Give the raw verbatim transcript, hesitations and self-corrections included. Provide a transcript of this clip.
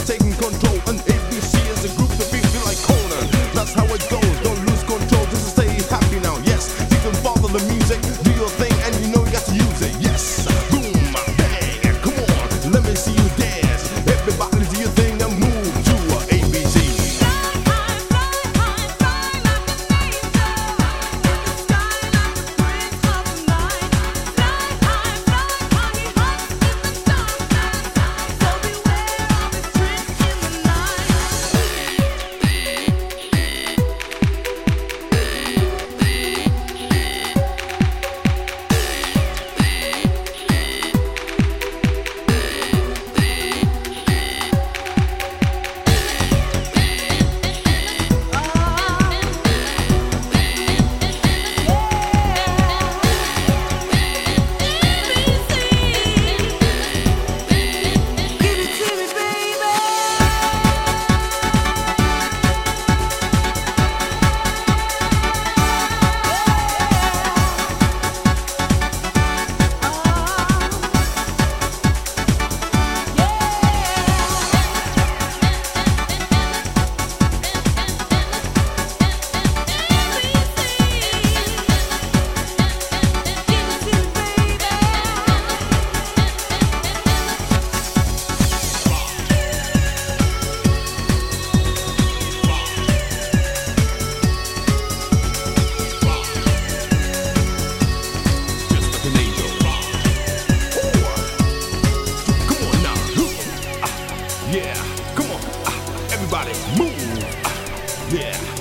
taking control. And A B C is a group that beats you like Conan. That's how it goes, don't lose control, just stay happy now. Yes, you can follow the music, do your thing, and you know you got to use it. Yes, boom, bang, come on, let me see you dance. Everybody do your thing and move to A B C. Yeah, come on, ah, everybody move, ah, yeah.